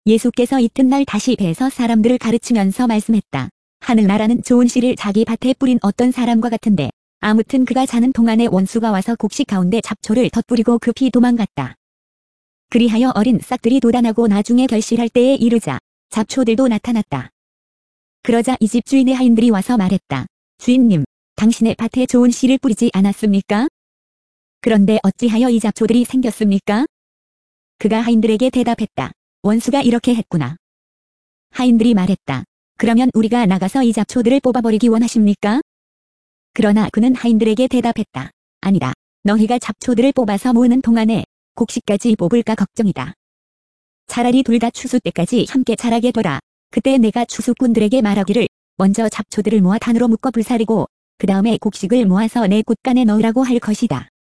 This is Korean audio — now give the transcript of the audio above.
예수께서 이튿날 다시 배서 사람들을 가르치면서 말씀했다. 하늘나라는 좋은 씨를 자기 밭에 뿌린 어떤 사람과 같은데 아무튼 그가 자는 동안에 원수가 와서 곡식 가운데 잡초를 덧뿌리고 급히 도망갔다. 그리하여 어린 싹들이 돋아나고 나중에 결실할 때에 이르자 잡초들도 나타났다. 그러자 이 집 주인의 하인들이 와서 말했다. 주인님, 당신의 밭에 좋은 씨를 뿌리지 않았습니까? 그런데 어찌하여 이 잡초들이 생겼습니까? 그가 하인들에게 대답했다. 원수가 이렇게 했구나. 하인들이 말했다. 그러면 우리가 나가서 이 잡초들을 뽑아버리기 원하십니까? 그러나 그는 하인들에게 대답했다. 아니다. 너희가 잡초들을 뽑아서 모으는 동안에 곡식까지 뽑을까 걱정이다. 차라리 둘 다 추수 때까지 함께 자라게 둬라. 그때 내가 추수꾼들에게 말하기를 먼저 잡초들을 모아 단으로 묶어 불사르고 그 다음에 곡식을 모아서 내 곳간에 넣으라고 할 것이다.